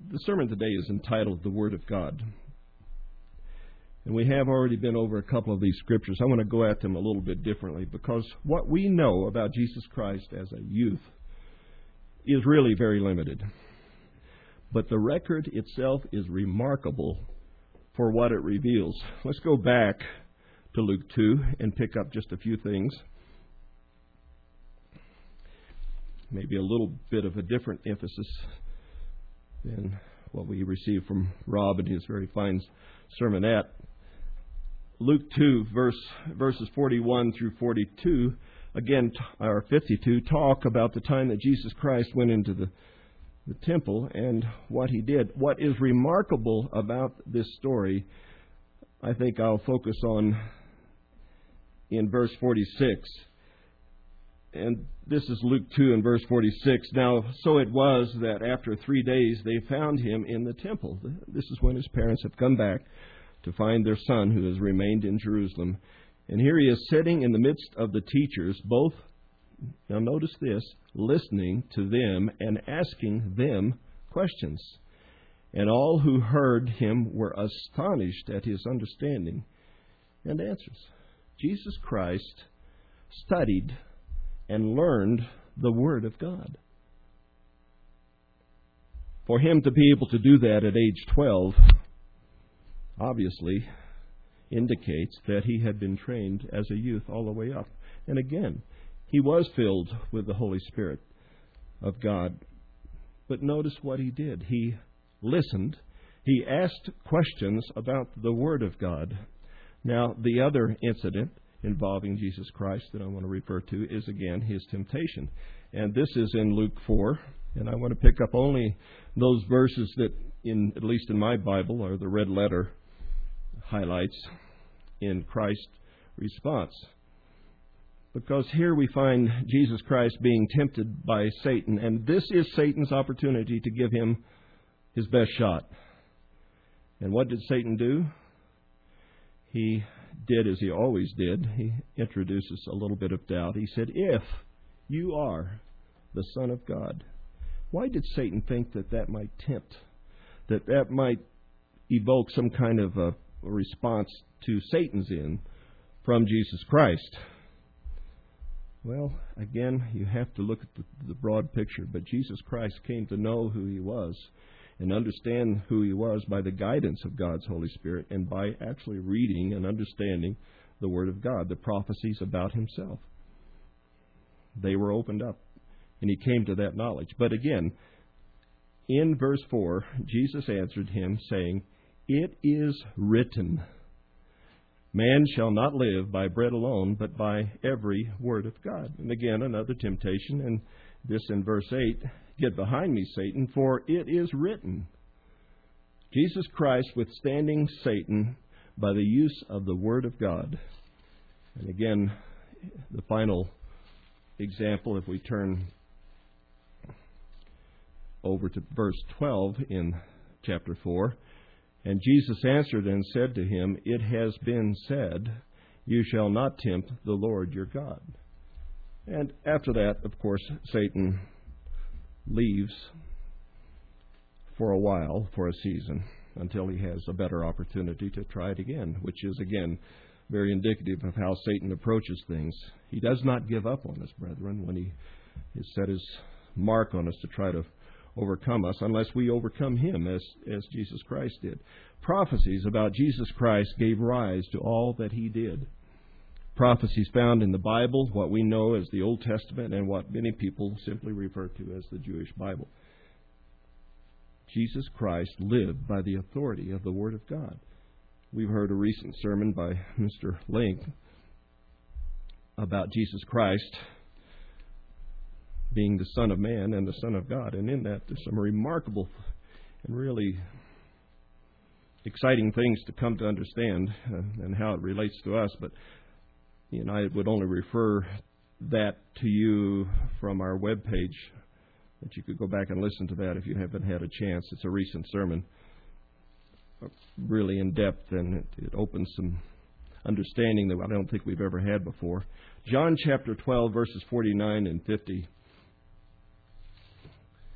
The sermon today is entitled The Word of God. And we have already been over a couple of these scriptures. I want to go at them a little bit differently because what we know about Jesus Christ as a youth is really very limited. But the record itself is remarkable for what it reveals. Let's go back to Luke 2 and pick up just a few things. Maybe a little bit of a different emphasis than what we received from Rob in his very fine sermonette. Luke 2, verses 41 through 42, again, or 52, talk about the time that Jesus Christ went into the temple and what he did. What is remarkable about this story, I think I'll focus on in verse 46. And this is Luke 2 and verse 46. Now, so it was that after 3 days they found him in the temple. This is when his parents have come back to find their son who has remained in Jerusalem. And here he is sitting in the midst of the teachers, both, now notice this, listening to them and asking them questions. And all who heard him were astonished at his understanding and answers. Jesus Christ studied and learned the Word of God. For him to be able to do that at age 12 obviously indicates that he had been trained as a youth all the way up. And again, he was filled with the Holy Spirit of God. But notice what he did. He listened. He asked questions about the Word of God. Now, the other incident involving Jesus Christ that I want to refer to is, again, his temptation. And this is in Luke 4. And I want to pick up only those verses that, at least in my Bible, are the red letter highlights in Christ's response. Because here we find Jesus Christ being tempted by Satan. And this is Satan's opportunity to give him his best shot. And what did Satan do? He did as he always did. He introduces a little bit of doubt. He said, if you are the Son of God. Why did Satan think that might tempt? That might evoke some kind of a response to Satan's end from Jesus Christ? Well, again, you have to look at the broad picture. But Jesus Christ came to know who he was and understand who he was by the guidance of God's Holy Spirit and by actually reading and understanding the Word of God, the prophecies about himself. They were opened up, and he came to that knowledge. But again, in verse 4, Jesus answered him, saying, "It is written, man shall not live by bread alone, but by every word of God." And again, another temptation, and this in verse 8, "Get behind me, Satan, for it is written." Jesus Christ withstanding Satan by the use of the Word of God. And again, the final example, if we turn over to verse 12 in chapter 4. "And Jesus answered and said to him, It has been said, you shall not tempt the Lord your God." And after that, of course, Satan leaves for a while, for a season, until he has a better opportunity to try it again, which is, again, very indicative of how Satan approaches things. He does not give up on us, brethren, when he has set his mark on us to try to overcome us, unless we overcome him as Jesus Christ did. Prophecies about Jesus Christ gave rise to all that he did. Prophecies found in the Bible, what we know as the Old Testament, and what many people simply refer to as the Jewish Bible. Jesus Christ lived by the authority of the Word of God. We've heard a recent sermon by Mr. Link about Jesus Christ being the Son of Man and the Son of God. And in that, there's some remarkable and really exciting things to come to understand and how it relates to us. But I would only refer that to you from our webpage, that you could go back and listen to that if you haven't had a chance. It's a recent sermon, really in depth, and it opens some understanding that I don't think we've ever had before. John chapter 12, verses 49 and 50.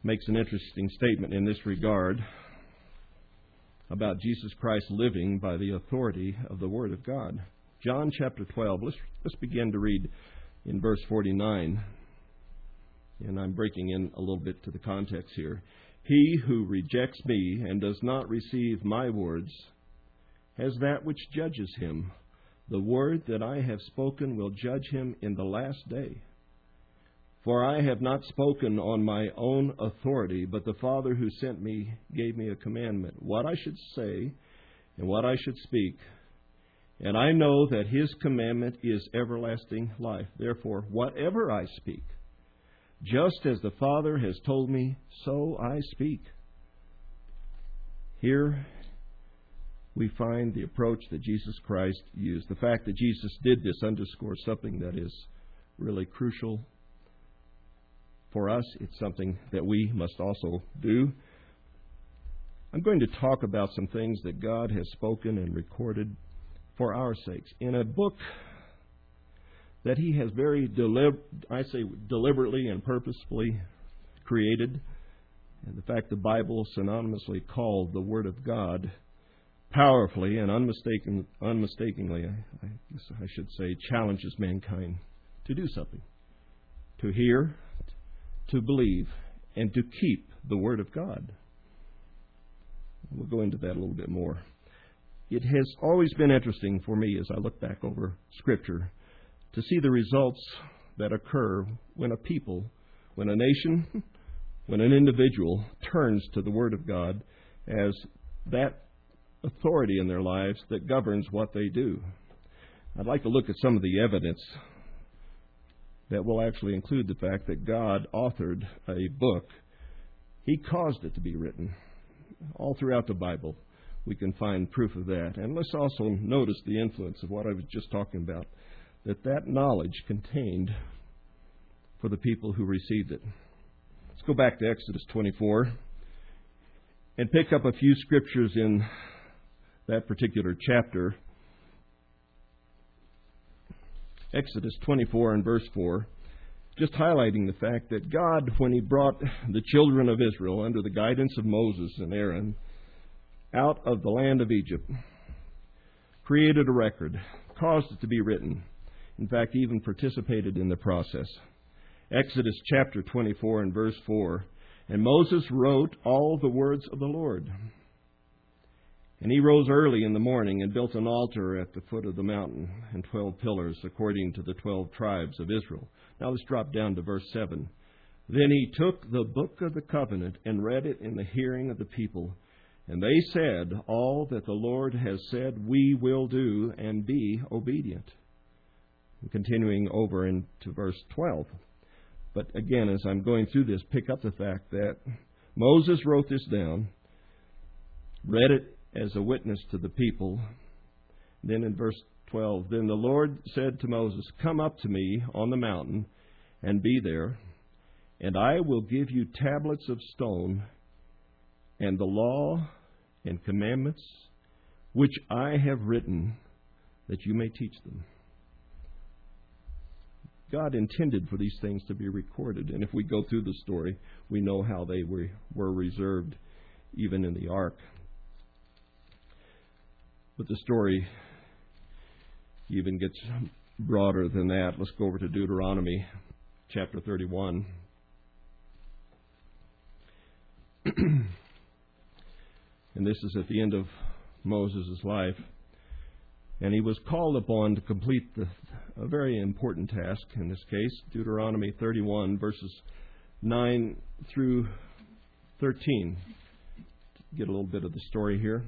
makes an interesting statement in this regard about Jesus Christ living by the authority of the Word of God. John chapter 12, let's begin to read in verse 49. And I'm breaking in a little bit to the context here. He who rejects me and does not receive my words has that which judges him. The word that I have spoken will judge him in the last day. For I have not spoken on my own authority, but the Father who sent me gave me a commandment, what I should say and what I should speak. And I know that His commandment is everlasting life. Therefore, whatever I speak, just as the Father has told me, so I speak. Here we find the approach that Jesus Christ used. The fact that Jesus did this underscores something that is really crucial for us. It's something that we must also do. I'm going to talk about some things that God has spoken and recorded for our sakes in a book that He has very deliberately and purposefully created. And the fact the Bible synonymously called the Word of God powerfully and unmistakingly, I guess I should say, challenges mankind to do something. To hear, to believe, and to keep the Word of God. We'll go into that a little bit more. It has always been interesting for me as I look back over Scripture to see the results that occur when a people, when a nation, when an individual turns to the Word of God as that authority in their lives that governs what they do. I'd like to look at some of the evidence that will actually include the fact that God authored a book. He caused it to be written. All throughout the Bible, we can find proof of that. And let's also notice the influence of what I was just talking about, that knowledge contained for the people who received it. Let's go back to Exodus 24 and pick up a few scriptures in that particular chapter. Exodus 24 and verse 4, just highlighting the fact that God, when He brought the children of Israel under the guidance of Moses and Aaron out of the land of Egypt, created a record, caused it to be written. In fact, even participated in the process. Exodus chapter 24 and verse 4, and Moses wrote all the words of the Lord. And he rose early in the morning and built an altar at the foot of the mountain and 12 pillars according to the 12 tribes of Israel. Now let's drop down to verse 7. Then he took the book of the covenant and read it in the hearing of the people. And they said, all that the Lord has said we will do, and be obedient. And continuing over into verse 12. But again, as I'm going through this, pick up the fact that Moses wrote this down, read it as a witness to the people. Then in verse 12, then the Lord said to Moses, come up to me on the mountain and be there, and I will give you tablets of stone and the law and commandments which I have written, that you may teach them. God intended for these things to be recorded, and if we go through the story, we know how they were reserved even in the ark. But the story even gets broader than that. Let's go over to Deuteronomy chapter 31. And this is at the end of Moses' life. And he was called upon to complete a very important task in this case. Deuteronomy 31, verses 9 through 13. Get a little bit of the story here.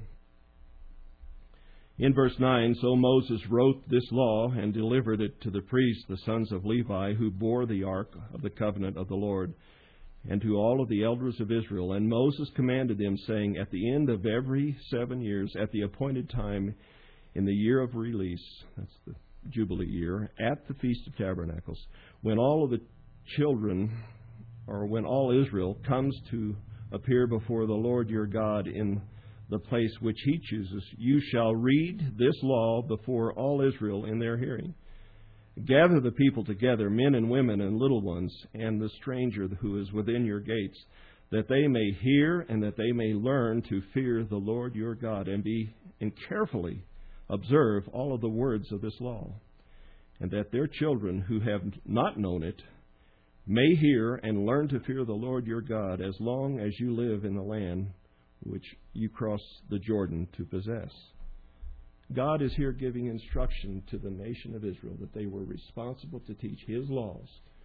In verse 9, so Moses wrote this law and delivered it to the priests, the sons of Levi, who bore the ark of the covenant of the Lord, and to all of the elders of Israel. And Moses commanded them, saying, at the end of every 7 years, at the appointed time, in the year of release, that's the Jubilee year, at the Feast of Tabernacles, when all of the children, or when all Israel comes to appear before the Lord your God in the place which He chooses, you shall read this law before all Israel in their hearing. Gather the people together, men and women and little ones, and the stranger who is within your gates, that they may hear and that they may learn to fear the Lord your God and carefully observe all of the words of this law, and that their children who have not known it may hear and learn to fear the Lord your God as long as you live in the land which you cross the Jordan to possess. God is here giving instruction to the nation of Israel that they were responsible to teach His laws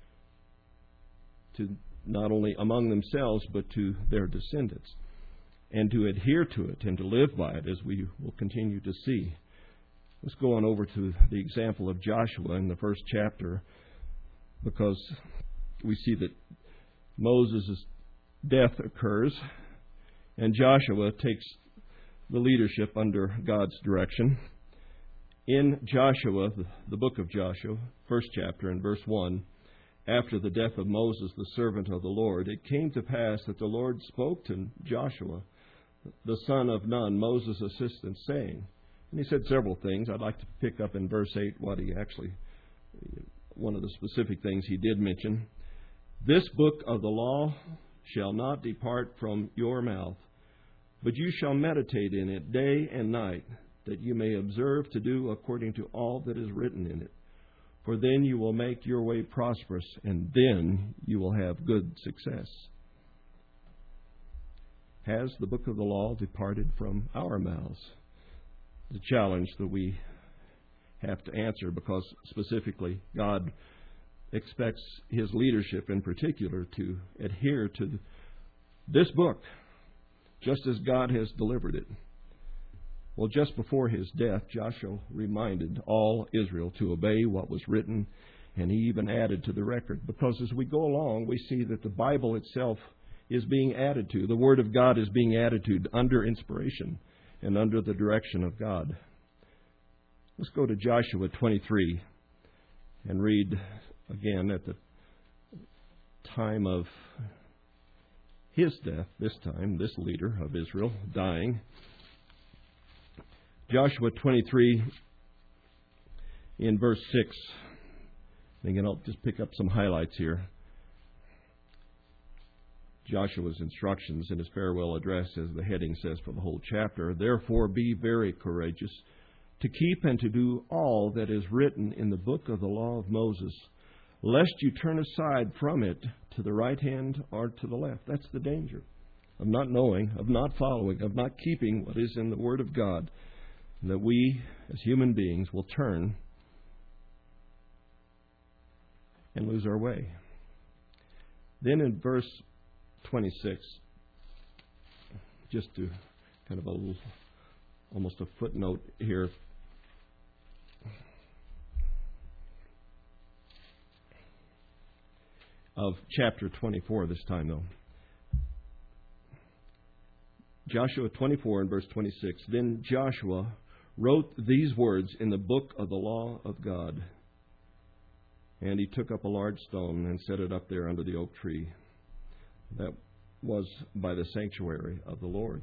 to not only among themselves but to their descendants, and to adhere to it and to live by it, as we will continue to see. Let's go on over to the example of Joshua in the first chapter, because we see that Moses' death occurs and Joshua takes the leadership under God's direction. In Joshua, the book of Joshua, first chapter and verse 1, after the death of Moses, the servant of the Lord, it came to pass that the Lord spoke to Joshua, the son of Nun, Moses' assistant, saying, and he said several things. I'd like to pick up in verse 8 one of the specific things he did mention. This book of the law shall not depart from your mouth, but you shall meditate in it day and night, that you may observe to do according to all that is written in it. For then you will make your way prosperous, and then you will have good success. Has the book of the law departed from our mouths? The challenge that we have to answer, because specifically God expects His leadership in particular to adhere to this book, just as God has delivered it. Well, just before his death, Joshua reminded all Israel to obey what was written, and he even added to the record. Because as we go along, we see that the Bible itself is being added to. The Word of God is being added to under inspiration and under the direction of God. Let's go to Joshua 23 and read again at the time of his death, this time, this leader of Israel dying. Joshua 23 in verse 6. And again, I'll just pick up some highlights here. Joshua's instructions in his farewell address, as the heading says for the whole chapter. Therefore be very courageous to keep and to do all that is written in the book of the law of Moses, lest you turn aside from it to the right hand or to the left. That's the danger of not knowing, of not following, of not keeping what is in the Word of God, that we as human beings will turn and lose our way. Then in verse 26, just to kind of almost a footnote here, of chapter 24 this time, though. Joshua 24 and verse 26. Then Joshua wrote these words in the book of the law of God. And he took up a large stone and set it up there under the oak tree that was by the sanctuary of the Lord.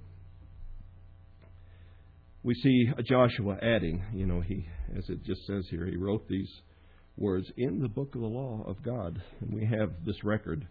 We see Joshua adding, he, as it just says here, he wrote these words in the book of the law of God. And we have this record.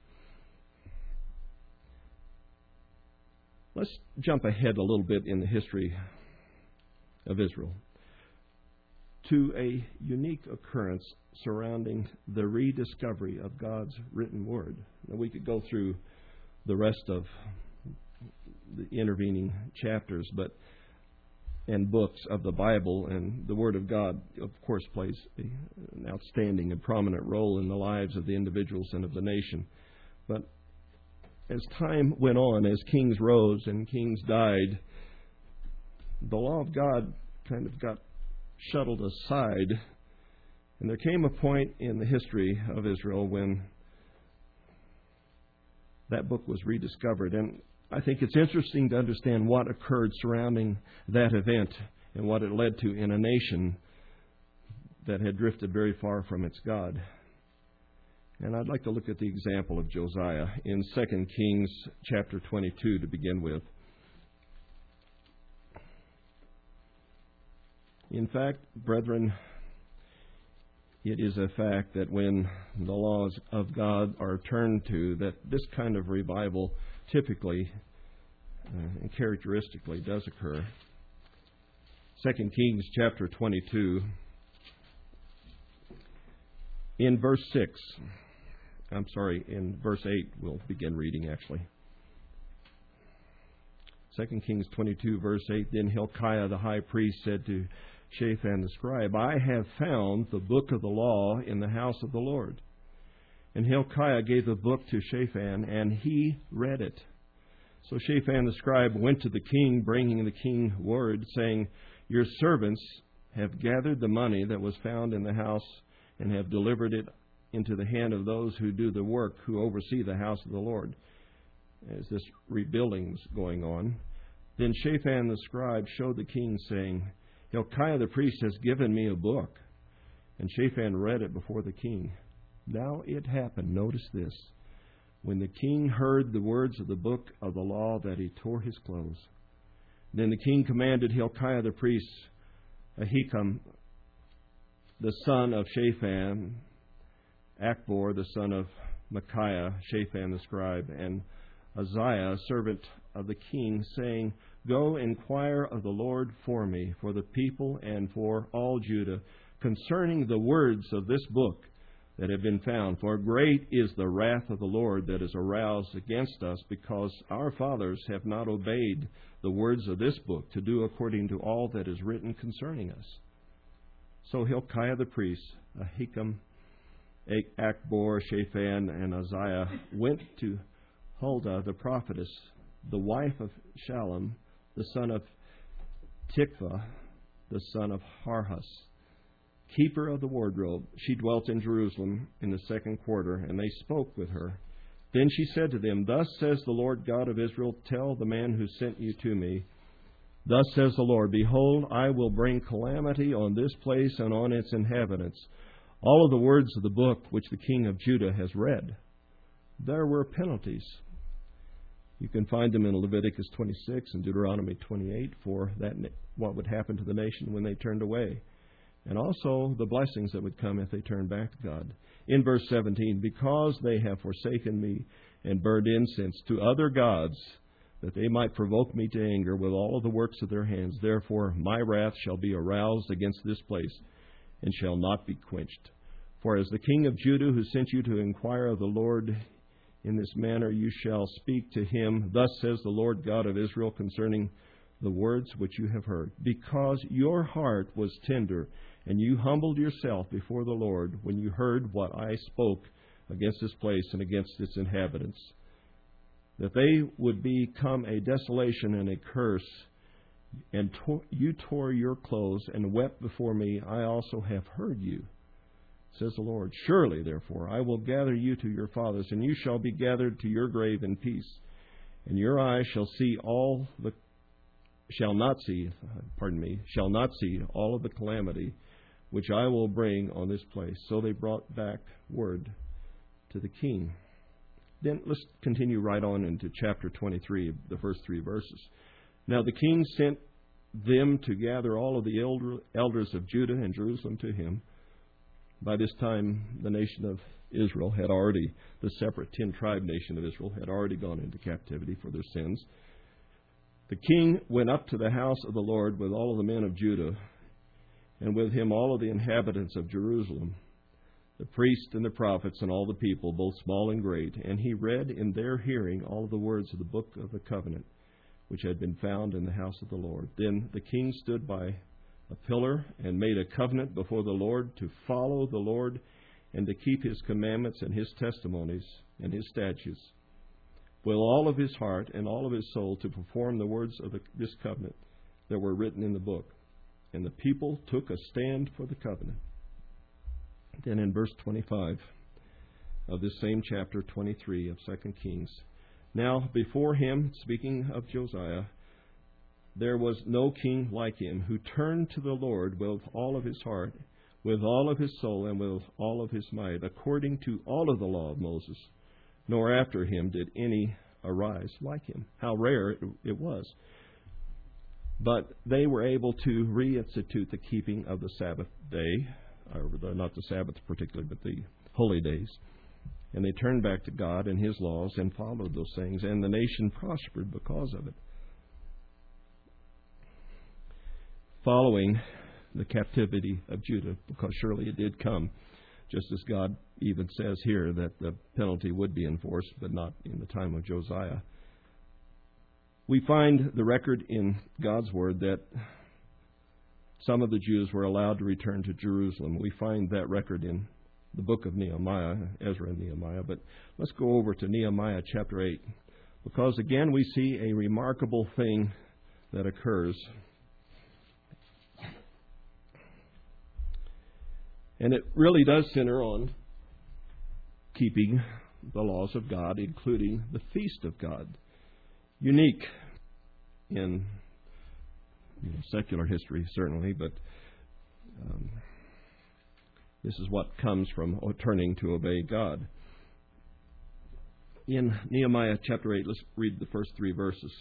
Let's jump ahead a little bit in the history of Israel to a unique occurrence surrounding the rediscovery of God's written word. Now, we could go through the rest of the intervening chapters and books of the Bible, and the Word of God, of course, plays an outstanding and prominent role in the lives of the individuals and of the nation. But as time went on, as kings rose and kings died, the law of God kind of got shuttled aside. And there came a point in the history of Israel when that book was rediscovered. And I think it's interesting to understand what occurred surrounding that event and what it led to in a nation that had drifted very far from its God. And I'd like to look at the example of Josiah in 2 Kings chapter 22 to begin with. In fact, brethren, it is a fact that when the laws of God are turned to, that this kind of revival typically and characteristically does occur. 2 Kings chapter 22, in verse 8 we'll begin reading actually. 2 Kings 22, verse 8, Then Hilkiah the high priest said to Shaphan the scribe, I have found the book of the law in the house of the Lord. And Hilkiah gave the book to Shaphan, and he read it. So Shaphan the scribe went to the king, bringing the king word, saying, Your servants have gathered the money that was found in the house, and have delivered it into the hand of those who do the work, who oversee the house of the Lord. As this rebuilding was going on, then Shaphan the scribe showed the king, saying, Hilkiah the priest has given me a book. And Shaphan read it before the king. Now it happened, notice this, when the king heard the words of the book of the law, that he tore his clothes. Then the king commanded Hilkiah the priest, Ahikam, the son of Shaphan, Achbor, the son of Micaiah, Shaphan the scribe, and Uzziah, servant of the king, saying, Go inquire of the Lord for me, for the people, and for all Judah, concerning the words of this book that have been found. For great is the wrath of the Lord that is aroused against us, because our fathers have not obeyed the words of this book, to do according to all that is written concerning us. So Hilkiah the priest, Ahikam, Achbor, Shaphan, and Uzziah went to Huldah the prophetess, the wife of Shallum, the son of Tikvah, the son of Harhas, keeper of the wardrobe. She dwelt in Jerusalem in the second quarter, and they spoke with her. Then she said to them, Thus says the Lord God of Israel, Tell the man who sent you to me, Thus says the Lord, Behold, I will bring calamity on this place and on its inhabitants. All of the words of the book which the king of Judah has read. There were penalties. You can find them in Leviticus 26 and Deuteronomy 28 for that, what would happen to the nation when they turned away. And also the blessings that would come if they turned back to God. In verse 17, Because they have forsaken me and burned incense to other gods, that they might provoke me to anger with all of the works of their hands, therefore my wrath shall be aroused against this place, and shall not be quenched. For as the king of Judah, who sent you to inquire of the Lord in this manner, you shall speak to him, Thus says the Lord God of Israel, concerning the words which you have heard. Because your heart was tender, and you humbled yourself before the Lord, when you heard what I spoke against this place and against its inhabitants, that they would become a desolation and a curse, and you tore your clothes and wept before me, I also have heard you, says the Lord. Surely, therefore, I will gather you to your fathers, and you shall be gathered to your grave in peace. And your eyes shall not see all of the calamity which I will bring on this place. So they brought back word to the king. Then let's continue right on into chapter 23, the first 3 verses. Now the king sent them to gather all of the elders of Judah and Jerusalem to him. By this time, the nation of Israel had already, the separate 10-tribe nation of Israel, had already gone into captivity for their sins. The king went up to the house of the Lord with all of the men of Judah, and with him all of the inhabitants of Jerusalem, the priests and the prophets and all the people, both small and great. And he read in their hearing all of the words of the book of the covenant, which had been found in the house of the Lord. Then the king stood by a pillar and made a covenant before the Lord to follow the Lord and to keep his commandments and his testimonies and his statutes with all of his heart and all of his soul, to perform the words of this covenant that were written in the book. And the people took a stand for the covenant. Then in verse 25 of this same chapter 23 of 2 Kings, Now before him, speaking of Josiah, there was no king like him, who turned to the Lord with all of his heart, with all of his soul, and with all of his might, according to all of the law of Moses. Nor after him did any arise like him. How rare it was. But they were able to reinstitute the keeping of the Sabbath day, or not the Sabbath particularly, but the holy days. And they turned back to God and His laws and followed those things, and the nation prospered because of it. Following the captivity of Judah, because surely it did come, just as God even says here that the penalty would be enforced, but not in the time of Josiah. We find the record in God's Word that some of the Jews were allowed to return to Jerusalem. We find that record in the book of Nehemiah, Ezra and Nehemiah. But let's go over to Nehemiah chapter 8, because again we see a remarkable thing that occurs. And it really does center on keeping the laws of God, including the feast of God. Unique in secular history, certainly, but this is what comes from turning to obey God. In Nehemiah chapter 8, let's read the first 3 verses.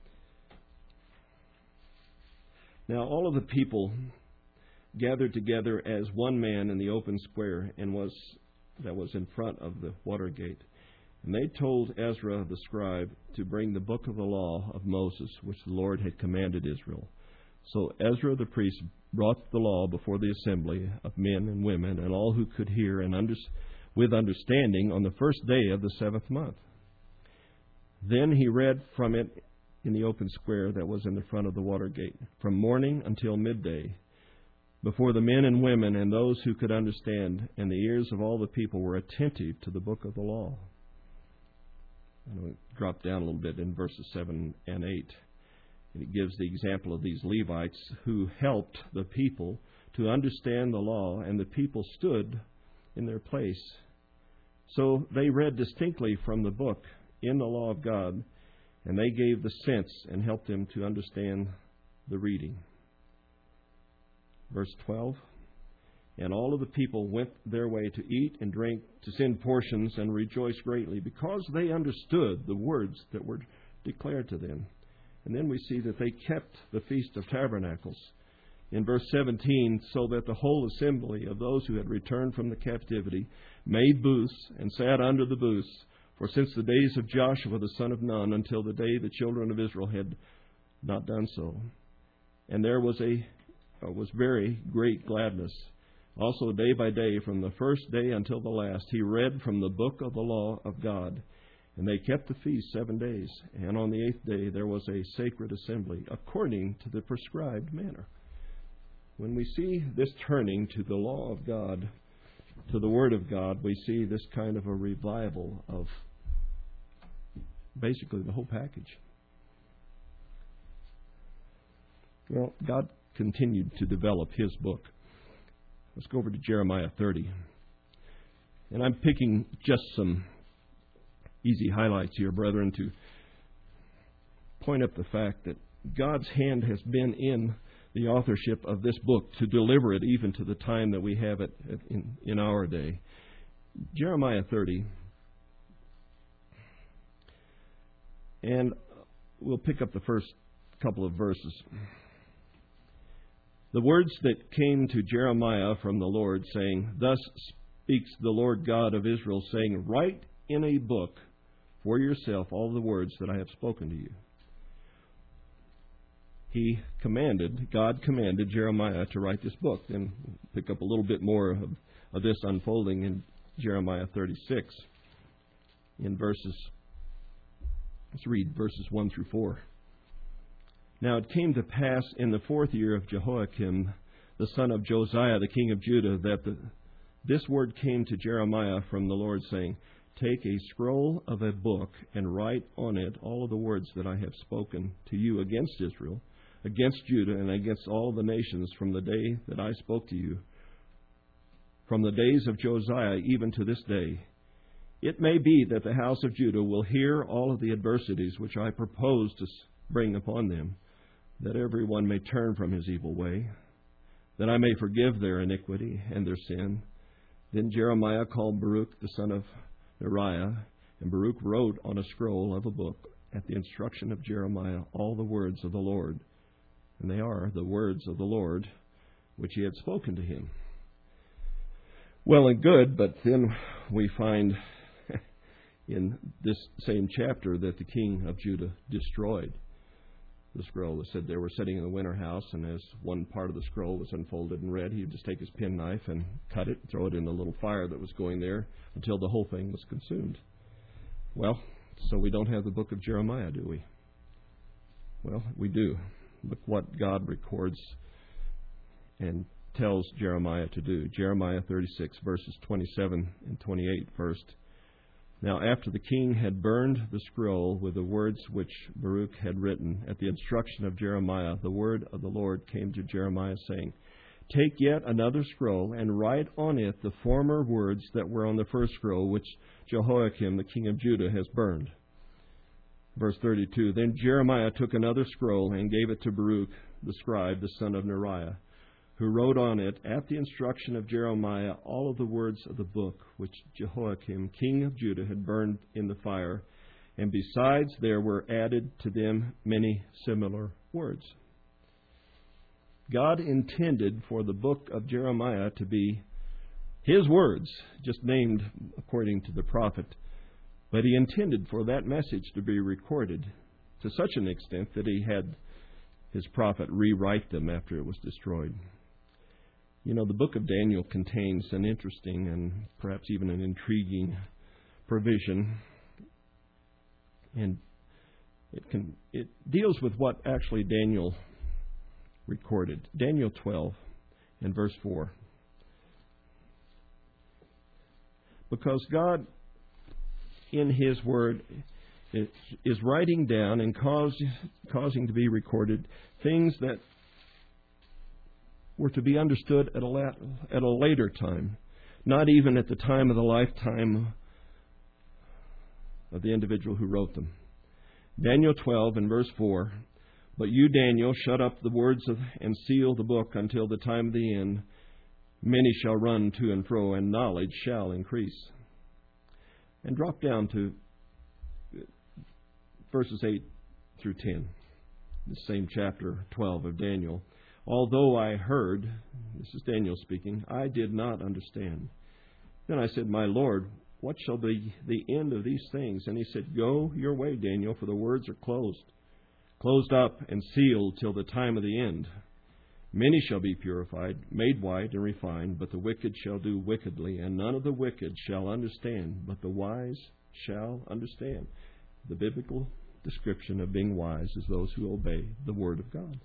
Now all of the people gathered together as one man in the open square that was in front of the water gate. And they told Ezra the scribe to bring the book of the law of Moses, which the Lord had commanded Israel. So Ezra the priest brought the law before the assembly of men and women and all who could hear and with understanding on the first day of the 7th month. Then he read from it in the open square that was in the front of the water gate, from morning until midday, before the men and women and those who could understand, and the ears of all the people were attentive to the book of the law. And we'll drop down a little bit in verses 7 and 8. And it gives the example of these Levites who helped the people to understand the law, and the people stood in their place. So they read distinctly from the book in the law of God, and they gave the sense and helped them to understand the reading. Verse 12, and all of the people went their way to eat and drink, to send portions, and rejoice greatly, because they understood the words that were declared to them. And then we see that they kept the Feast of Tabernacles. In verse 17, so that the whole assembly of those who had returned from the captivity made booths and sat under the booths, for since the days of Joshua the son of Nun until the day the children of Israel had not done so. And there was very great gladness. Also day by day, from the first day until the last, he read from the book of the law of God. And they kept the feast 7 days. And on the 8th day there was a sacred assembly, according to the prescribed manner. When we see this turning to the law of God, to the Word of God, we see this kind of a revival of basically the whole package. Well, God continued to develop His book. Let's go over to Jeremiah 30. And I'm picking just some easy highlights here, brethren, to point up the fact that God's hand has been in the authorship of this book to deliver it even to the time that we have it in our day. Jeremiah 30. And we'll pick up the first couple of verses. The words that came to Jeremiah from the Lord, saying, Thus speaks the Lord God of Israel, saying, Write in a book for yourself all the words that I have spoken to you. God commanded Jeremiah to write this book. Then we'll pick up a little bit more of this unfolding in Jeremiah 36. Let's read verses 1 through 4. Now it came to pass in the 4th year of Jehoiakim, the son of Josiah, the king of Judah, that this word came to Jeremiah from the Lord, saying, Take a scroll of a book and write on it all of the words that I have spoken to you against Israel, against Judah, and against all the nations from the day that I spoke to you, from the days of Josiah even to this day. It may be that the house of Judah will hear all of the adversities which I propose to bring upon them, that everyone may turn from his evil way, that I may forgive their iniquity and their sin. Then Jeremiah called Baruch the son of Neriah, and Baruch wrote on a scroll of a book at the instruction of Jeremiah all the words of the Lord. And they are the words of the Lord which he had spoken to him. Well and good, but then we find in this same chapter that the king of Judah destroyed the scroll. It said they were sitting in the winter house, and as one part of the scroll was unfolded and read, he would just take his penknife and cut it, throw it in the little fire that was going there until the whole thing was consumed. Well, so we don't have the book of Jeremiah, do we? Well, we do. Look what God records and tells Jeremiah to do. Jeremiah 36, verses 27 and 28 first. Now, after the king had burned the scroll with the words which Baruch had written, at the instruction of Jeremiah, the word of the Lord came to Jeremiah, saying, Take yet another scroll, and write on it the former words that were on the first scroll, which Jehoiakim, the king of Judah, has burned. Verse 32, Then Jeremiah took another scroll and gave it to Baruch, the scribe, the son of Neriah, who wrote on it, at the instruction of Jeremiah, all of the words of the book which Jehoiakim, king of Judah, had burned in the fire, and besides there were added to them many similar words. God intended for the book of Jeremiah to be his words, just named according to the prophet, but he intended for that message to be recorded to such an extent that he had his prophet rewrite them after it was destroyed. You know, the book of Daniel contains an interesting and perhaps even an intriguing provision. And it deals with what actually Daniel recorded. Daniel 12 and verse 4. Because God, in His Word, is writing down and causing to be recorded things that were to be understood at a later time, not even at the time of the lifetime of the individual who wrote them. Daniel 12 and verse 4, But you, Daniel, shut up the words and seal the book until the time of the end. Many shall run to and fro, and knowledge shall increase. And drop down to verses 8 through 10, the same chapter 12 of Daniel. Although I heard, this is Daniel speaking, I did not understand. Then I said, My Lord, what shall be the end of these things? And he said, Go your way, Daniel, for the words are closed up and sealed till the time of the end. Many shall be purified, made white and refined, but the wicked shall do wickedly, and none of the wicked shall understand, but the wise shall understand. The biblical description of being wise is those who obey the Word of God.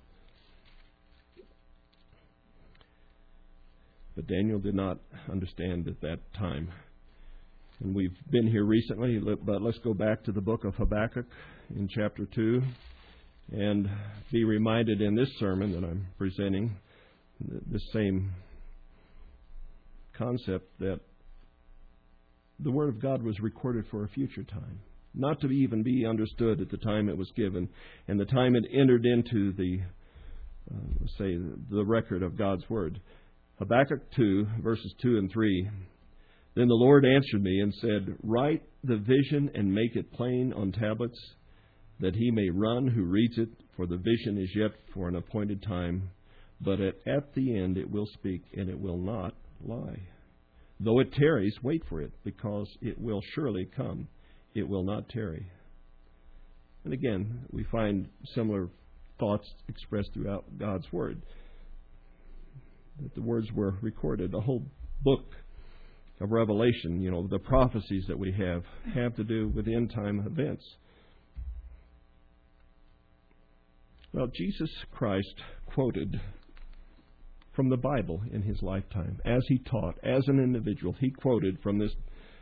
But Daniel did not understand at that time. And we've been here recently, but let's go back to the book of Habakkuk in chapter 2 and be reminded in this sermon that I'm presenting the same concept that the Word of God was recorded for a future time, not to even be understood at the time it was given and the time it entered into the record of God's Word. Habakkuk 2, verses 2 and 3. Then the Lord answered me and said, Write the vision and make it plain on tablets, that he may run who reads it, for the vision is yet for an appointed time, but at the end it will speak, and it will not lie. Though it tarries, wait for it, because it will surely come. It will not tarry. And again, we find similar thoughts expressed throughout God's Word. That the words were recorded. The whole book of Revelation, the prophecies that we have to do with end time events. Well, Jesus Christ quoted from the Bible in His lifetime. As He taught, as an individual, He quoted from this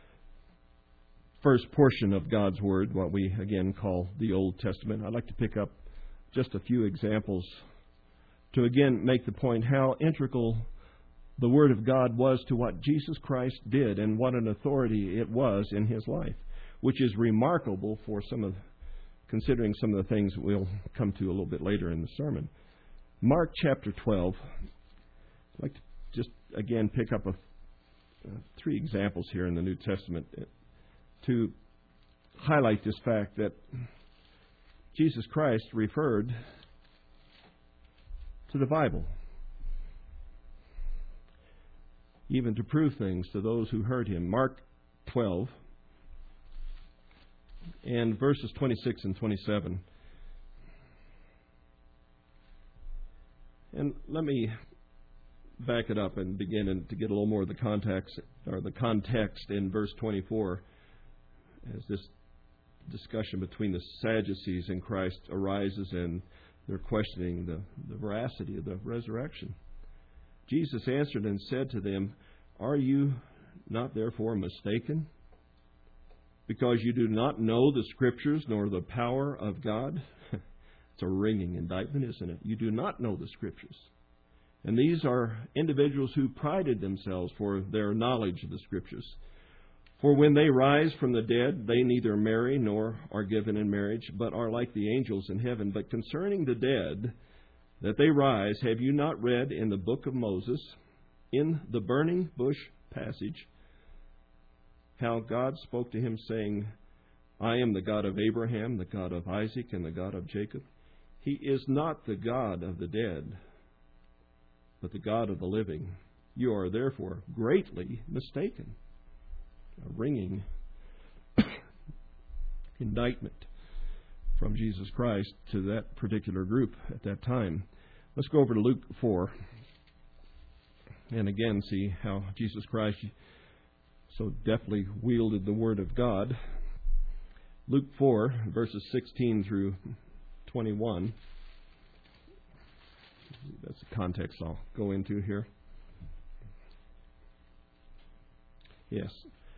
first portion of God's Word, what we again call the Old Testament. I'd like to pick up just a few examples to again make the point how integral the Word of God was to what Jesus Christ did and what an authority it was in His life, which is remarkable for considering some of the things that we'll come to a little bit later in the sermon. Mark chapter 12. I'd like to just again pick up three examples here in the New Testament to highlight this fact that Jesus Christ referred to the Bible, even to prove things to those who heard Him. Mark 12 and verses 26 and 27. And let me back it up and begin to get a little more of the context in verse 24 as this discussion between the Sadducees and Christ arises and they're questioning the veracity of the resurrection. Jesus answered and said to them, "Are you not therefore mistaken? Because you do not know the Scriptures nor the power of God?" It's a ringing indictment, isn't it? You do not know the Scriptures. And these are individuals who prided themselves for their knowledge of the Scriptures. For when they rise from the dead, they neither marry nor are given in marriage, but are like the angels in heaven. But concerning the dead, that they rise, have you not read in the book of Moses, in the burning bush passage, how God spoke to him, saying, "I am the God of Abraham, the God of Isaac, and the God of Jacob"? He is not the God of the dead, but the God of the living. You are therefore greatly mistaken. A ringing indictment from Jesus Christ to that particular group at that time. Let's go over to Luke 4 and again see how Jesus Christ so deftly wielded the Word of God. Luke 4, verses 16 through 21. That's the context I'll go into here. Yes.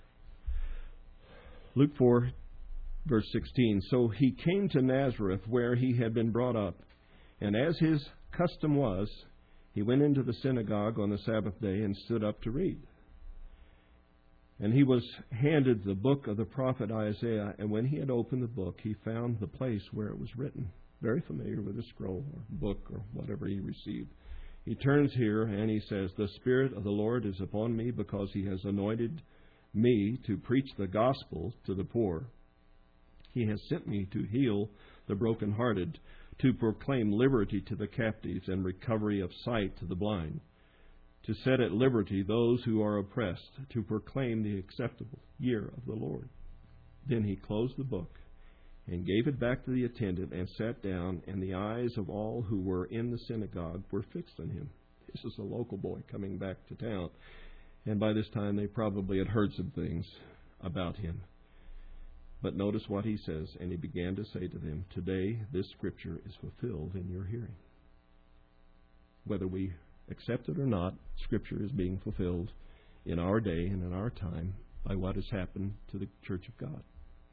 Luke 4, verse 16. So he came to Nazareth, where he had been brought up, and as his custom was, he went into the synagogue on the Sabbath day and stood up to read. And he was handed the book of the prophet Isaiah, and when he had opened the book, he found the place where it was written. Very familiar with the scroll or book or whatever he received. He turns here and he says, "The Spirit of the Lord is upon me, because he has anointed me to preach the gospel to the poor. He has sent me to heal the brokenhearted, to proclaim liberty to the captives and recovery of sight to the blind, to set at liberty those who are oppressed, to proclaim the acceptable year of the Lord." Then he closed the book and gave it back to the attendant and sat down, and the eyes of all who were in the synagogue were fixed on him. This is a local boy coming back to town. And by this time they probably had heard some things about him. But notice what he says, and he began to say to them, "Today this scripture is fulfilled in your hearing." Whether we accept it or not, scripture is being fulfilled in our day and in our time by what has happened to the Church of God.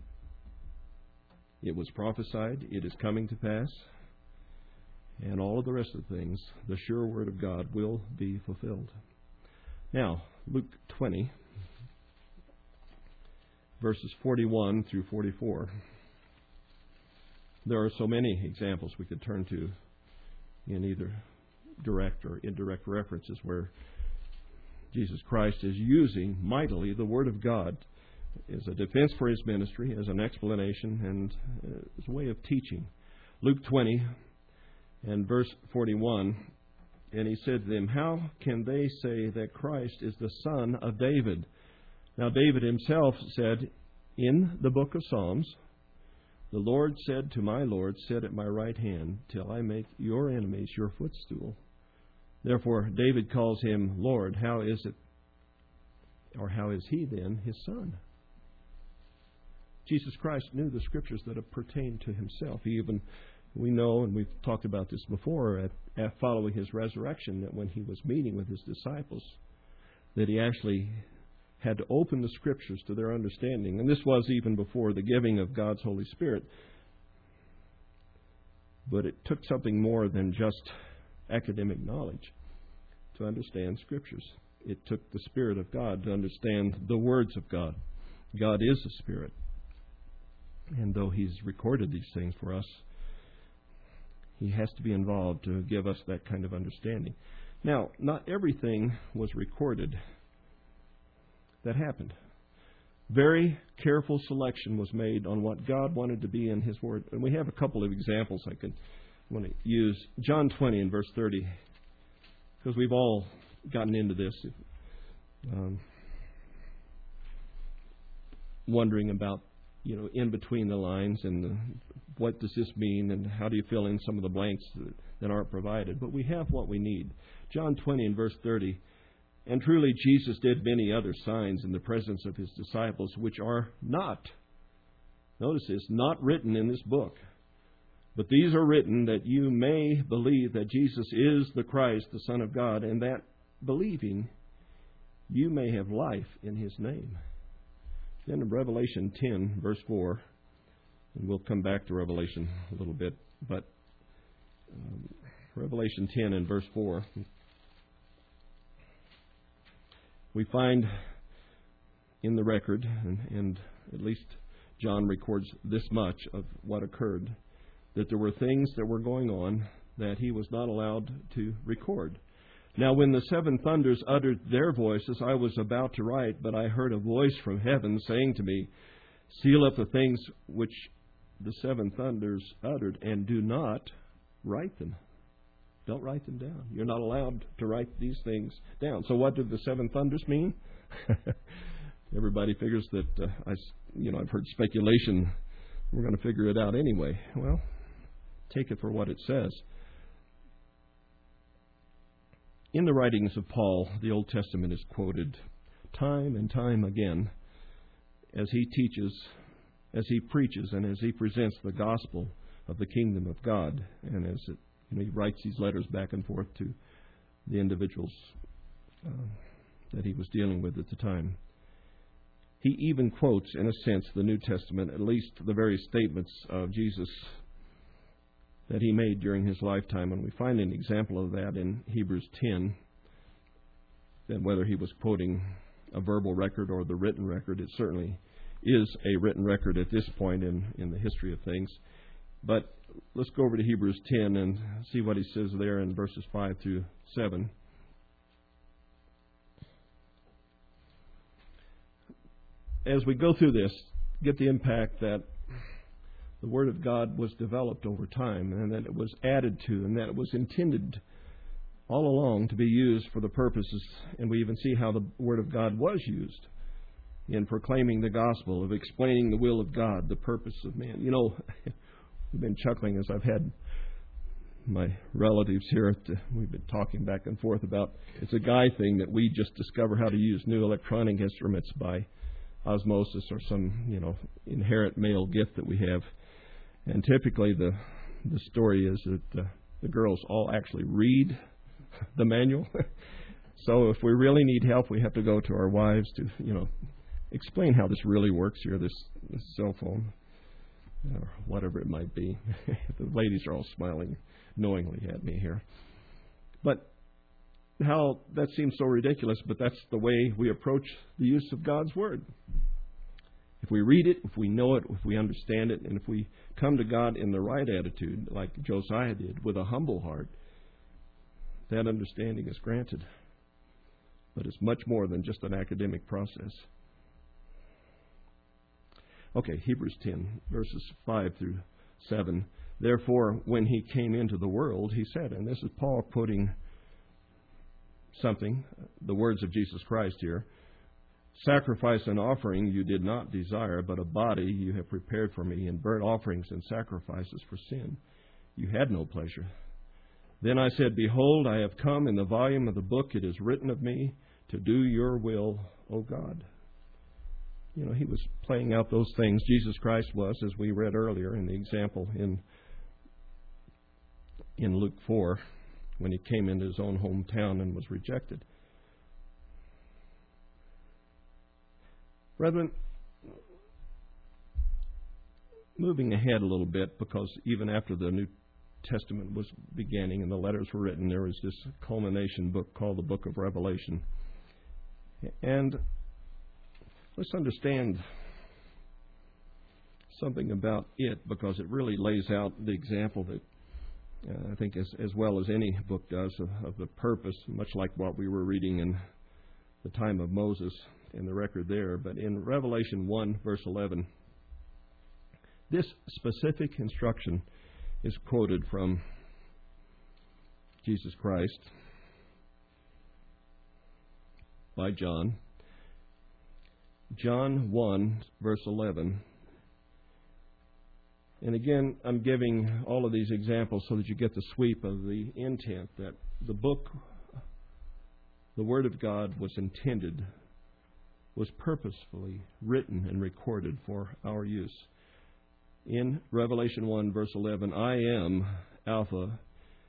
It was prophesied, it is coming to pass, and all of the rest of the things, the sure word of God will be fulfilled. Now, Luke 20, verses 41 through 44. There are so many examples we could turn to in either direct or indirect references where Jesus Christ is using mightily the Word of God as a defense for His ministry, as an explanation, and as a way of teaching. Luke 20 and verse 41, "And he said to them, How can they say that Christ is the Son of David? Now David himself said in the book of Psalms, The Lord said to my Lord, Sit at my right hand, till I make your enemies your footstool. Therefore David calls him Lord. How is it, or how is he then his son?" Jesus Christ knew the scriptures that have pertained to himself. We know, and we've talked about this before, following his resurrection, that when he was meeting with his disciples, that he actually had to open the scriptures to their understanding. And this was even before the giving of God's Holy Spirit. But it took something more than just academic knowledge to understand scriptures. It took the Spirit of God to understand the words of God. God is a Spirit. And though He's recorded these things for us, He has to be involved to give us that kind of understanding. Now, not everything was recorded that happened. Very careful selection was made on what God wanted to be in His Word. And we have a couple of examples I want to use. John 20 and verse 30. Because we've all gotten into this. Wondering about in between the lines and what does this mean and how do you fill in some of the blanks that aren't provided. But we have what we need. John 20 and verse 30, and truly Jesus did many other signs in the presence of his disciples, which are not, notice this, not written in this book. But these are written that you may believe that Jesus is the Christ, the Son of God, and that believing you may have life in his name. Then in Revelation 10, verse 4, and we'll come back to Revelation a little bit, but Revelation 10 and verse 4, we find in the record, and at least John records this much of what occurred, that there were things that were going on that he was not allowed to record. Now when the seven thunders uttered their voices, I was about to write, but I heard a voice from heaven saying to me, seal up the things which the seven thunders uttered, and do not write them. Don't write them down. You're not allowed to write these things down. So what did the seven thunders mean? Everybody figures that, I've heard speculation. We're going to figure it out anyway. Well, take it for what it says. In the writings of Paul, the Old Testament is quoted time and time again as he teaches, as he preaches, and as he presents the gospel of the kingdom of God. And as he writes these letters back and forth to the individuals that he was dealing with at the time. He even quotes, in a sense, the New Testament, at least the very statements of Jesus that he made during his lifetime. And we find an example of that in Hebrews 10, that whether he was quoting a verbal record or the written record, it certainly is a written record at this point in the history of things. But let's go over to Hebrews 10 and see what he says there in verses 5 through 7. As we go through this, get the impact that the Word of God was developed over time, and that it was added to, and that it was intended all along to be used for the purposes, and we even see how the Word of God was used in proclaiming the gospel, of explaining the will of God, the purpose of man. We've been chuckling as I've had my relatives here. We've been talking back and forth about, it's a guy thing that we just discover how to use new electronic instruments by osmosis or some, inherent male gift that we have. And typically the story is that the girls all actually read the manual. So if we really need help, we have to go to our wives to, explain how this really works here, this cell phone, or whatever it might be. The ladies are all smiling knowingly at me here. But how that seems so ridiculous, but that's the way we approach the use of God's Word. If we read it, if we know it, if we understand it, and if we come to God in the right attitude, like Josiah did, with a humble heart, that understanding is granted. But it's much more than just an academic process. Okay, Hebrews 10, verses 5 through 7. Therefore, when he came into the world, he said, and this is Paul quoting something, the words of Jesus Christ here, sacrifice and offering you did not desire, but a body you have prepared for me, and burnt offerings and sacrifices for sin you had no pleasure. Then I said, behold, I have come. In the volume of the book it is written of me, to do your will, O God. He was playing out those things. Jesus Christ was, as we read earlier in the example in Luke 4, when he came into his own hometown and was rejected. Brethren, moving ahead a little bit, because even after the New Testament was beginning and the letters were written, there was this culmination book called the Book of Revelation. And let's understand something about it, because it really lays out the example that I think as well as any book does of the purpose, much like what we were reading in the time of Moses in the record there. But in Revelation 1, verse 11, this specific instruction is quoted from Jesus Christ by John. John 1, verse 11, And again, I'm giving all of these examples so that you get the sweep of the intent that the book, the Word of God, was purposefully written and recorded for our use. In Revelation 1, verse 11, I am Alpha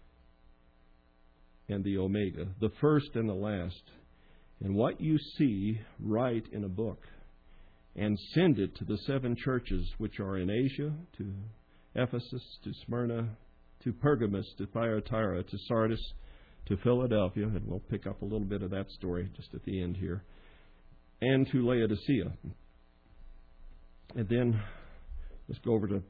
and the Omega, the first and the last. And what you see, write in a book, and send it to the 7 churches which are in Asia, to Ephesus, to Smyrna, to Pergamos, to Thyatira, to Sardis, to Philadelphia, and we'll pick up a little bit of that story just at the end here, and to Laodicea. And then let's go over to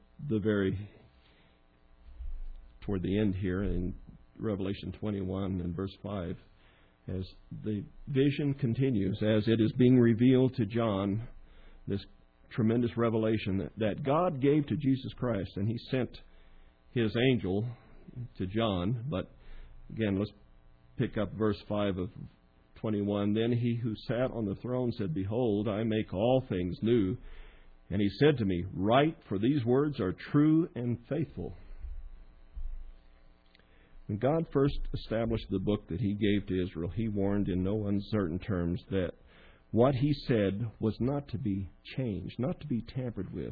toward the end here in Revelation 21 and verse 5. As the vision continues, as it is being revealed to John, this tremendous revelation that God gave to Jesus Christ, and He sent His angel to John. But again, let's pick up verse 5 of 21. Then He who sat on the throne said, Behold, I make all things new. And He said to me, Write, for these words are true and faithful. When God first established the book that He gave to Israel, He warned in no uncertain terms that what He said was not to be changed, not to be tampered with.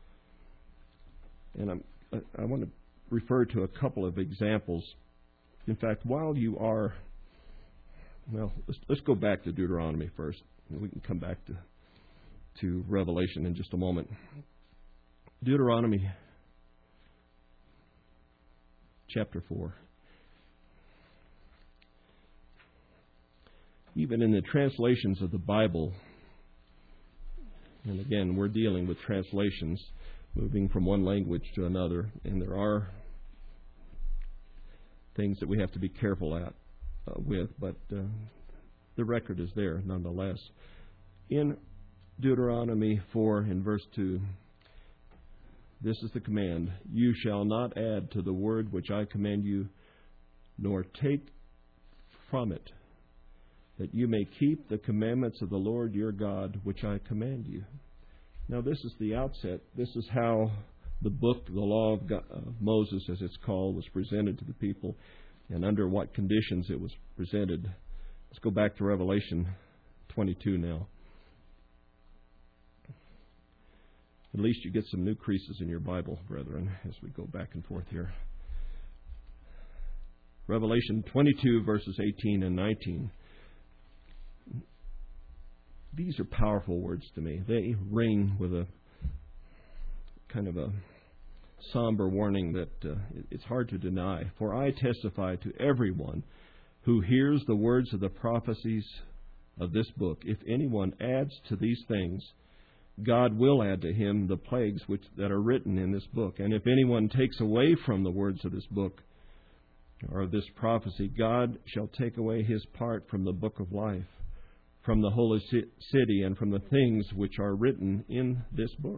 And I want to refer to a couple of examples. In fact, while you are, let's go back to Deuteronomy first. We can come back to Revelation in just a moment. Deuteronomy chapter 4. Even in the translations of the Bible, and again, we're dealing with translations, moving from one language to another, and there are things that we have to be careful with, but the record is there nonetheless. In Deuteronomy 4 in verse 2, this is the command, You shall not add to the word which I command you, nor take from it, that you may keep the commandments of the Lord your God, which I command you. Now, this is the outset. This is how the book, the law of Moses, as it's called, was presented to the people, and under what conditions it was presented. Let's go back to Revelation 22 now. At least you get some new creases in your Bible, brethren, as we go back and forth here. Revelation 22, verses 18 and 19. These are powerful words to me. They ring with a kind of a somber warning that it's hard to deny. For I testify to everyone who hears the words of the prophecies of this book. If anyone adds to these things, God will add to him the plagues that are written in this book. And if anyone takes away from the words of this book or of this prophecy, God shall take away his part from the book of life, from the holy city, and from the things which are written in this book.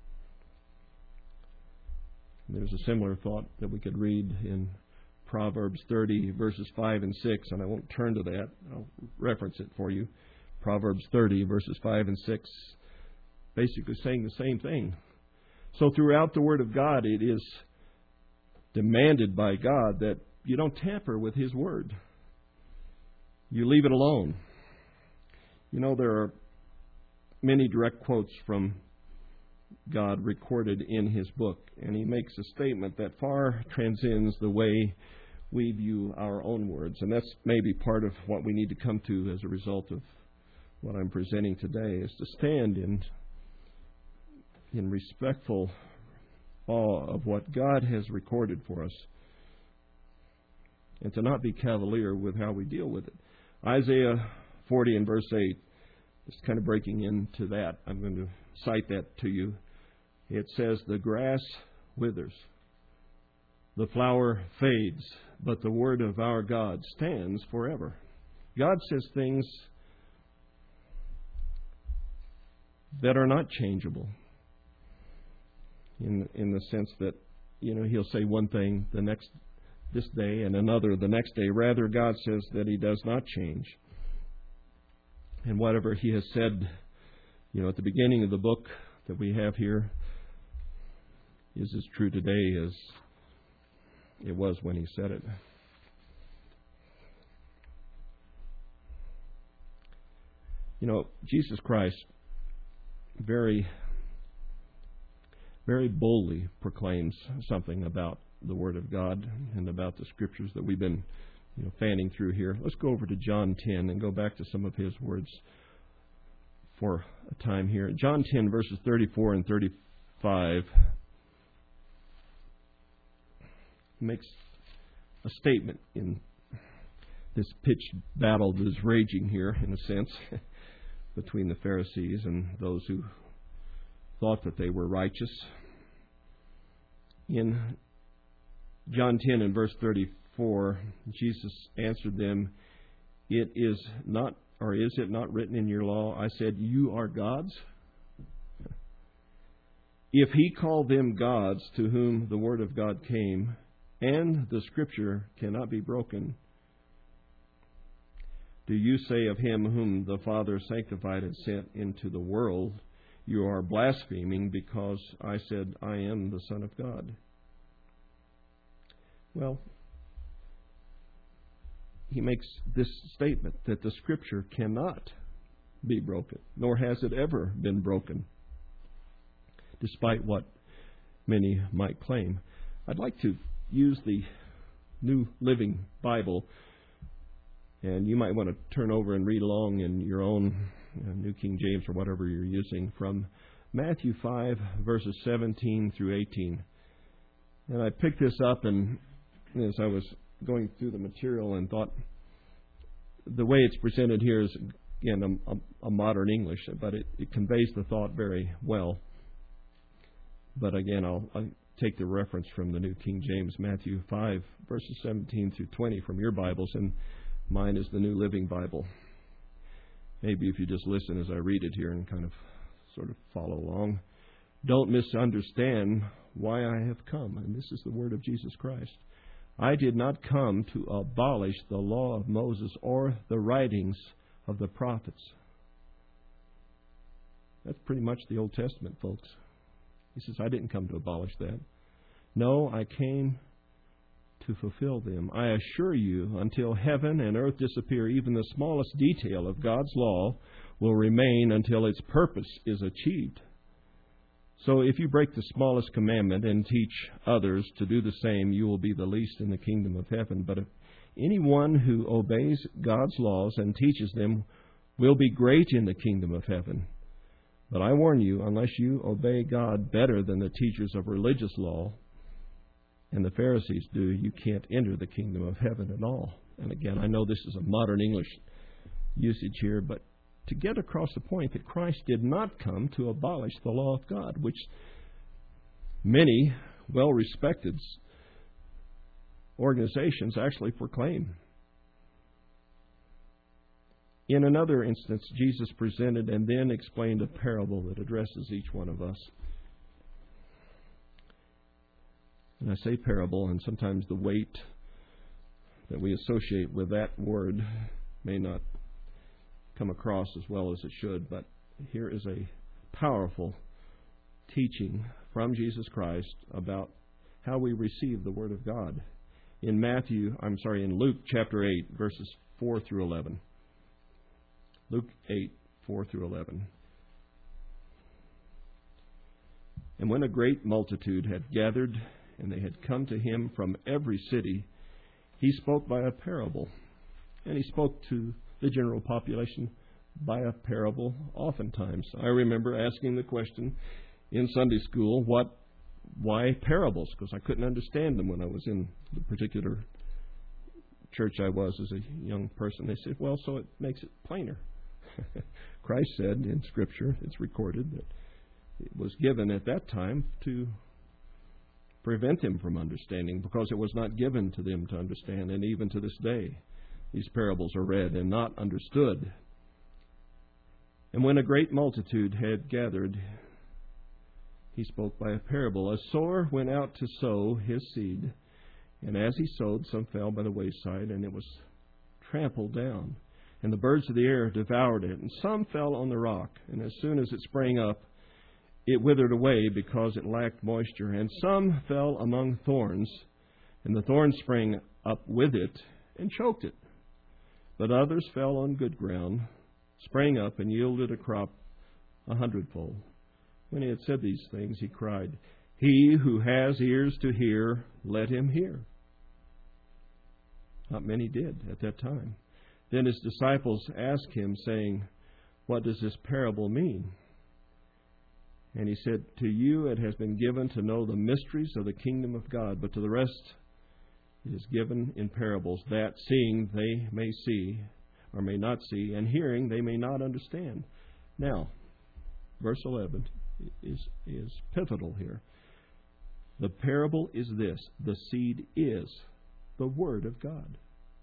There's a similar thought that we could read in Proverbs 30, verses 5 and 6, and I won't turn to that. I'll reference it for you. Proverbs 30, verses 5 and 6, basically saying the same thing. So throughout the Word of God, it is demanded by God that you don't tamper with His Word. You leave it alone. You know, there are many direct quotes from God recorded in His book, and He makes a statement that far transcends the way we view our own words. And that's maybe part of what we need to come to as a result of what I'm presenting today, is to stand in respectful awe of what God has recorded for us, and to not be cavalier with how we deal with it. Isaiah 40 and verse 8, just kind of breaking into that. I'm going to cite that to you. It says, the grass withers, the flower fades, but the word of our God stands forever. God says things that are not changeable, in the sense that, you know, He'll say one thing this day and another the next day. Rather, God says that He does not change. And whatever He has said, you know, at the beginning of the book that we have here, is as true today as it was when he said it. You know, Jesus Christ very, very boldly proclaims something about the Word of God and about the Scriptures that we've been fanning through here. Let's go over to John 10 and go back to some of his words for a time here. John 10, verses 34 and 35 makes a statement in this pitched battle that is raging here, in a sense, between the Pharisees and those who thought that they were righteous. In John 10 and verse 34, Jesus answered them, "It is not, or is it not written in your law, I said, you are gods? If he called them gods to whom the word of God came, and the Scripture cannot be broken, do you say of him whom the Father sanctified and sent into the world, you are blaspheming because I said, I am the Son of God?" Well, he makes this statement that the Scripture cannot be broken, nor has it ever been broken, despite what many might claim. I'd like to use the New Living Bible, and you might want to turn over and read along in your own New King James or whatever you're using, from Matthew 5, verses 17 through 18. And I picked this up, and as I was going through the material and thought, the way it's presented here is, again, a modern English, but it conveys the thought very well. But again, I'll take the reference from the New King James, Matthew 5, verses 17 through 20 from your Bibles, and mine is the New Living Bible. Maybe if you just listen as I read it here and kind of sort of follow along. Don't misunderstand why I have come. And this is the word of Jesus Christ. I did not come to abolish the law of Moses or the writings of the prophets. That's pretty much the Old Testament, folks. He says, I didn't come to abolish that. No, I came to fulfill them. I assure you, until heaven and earth disappear, even the smallest detail of God's law will remain until its purpose is achieved. So if you break the smallest commandment and teach others to do the same, you will be the least in the kingdom of heaven. But if anyone who obeys God's laws and teaches them will be great in the kingdom of heaven. But I warn you, unless you obey God better than the teachers of religious law and the Pharisees do, you can't enter the kingdom of heaven at all. And again, I know this is a modern English usage here, but to get across the point that Christ did not come to abolish the law of God, which many well-respected organizations actually proclaim. In another instance, Jesus presented and then explained a parable that addresses each one of us. And I say parable, and sometimes the weight that we associate with that word may not come across as well as it should, but here is a powerful teaching from Jesus Christ about how we receive the Word of God. In Luke chapter 8, verses 4 through 11. Luke 8, 4 through 11. And when a great multitude had gathered, and they had come to him from every city, he spoke by a parable. And he spoke to the general population by a parable oftentimes. I remember asking the question in Sunday school, why parables? Because I couldn't understand them when I was in the particular church I was as a young person. They said, well, so it makes it plainer. Christ said in Scripture, it's recorded, that it was given at that time to prevent them from understanding, because it was not given to them to understand. And even to this day, these parables are read and not understood. And when a great multitude had gathered, he spoke by a parable. A sower went out to sow his seed, and as he sowed, some fell by the wayside, and it was trampled down. And the birds of the air devoured it, and some fell on the rock. And as soon as it sprang up, it withered away because it lacked moisture. And some fell among thorns, and the thorns sprang up with it and choked it. But others fell on good ground, sprang up, and yielded a crop 100-fold. When he had said these things, he cried, "He who has ears to hear, let him hear." Not many did at that time. Then his disciples asked him, saying, "What does this parable mean?" And he said, "To you it has been given to know the mysteries of the kingdom of God, but to the rest it is given in parables, that seeing they may see or may not see, and hearing they may not understand." Now, verse 11 is pivotal here. The parable is this: the seed is the Word of God.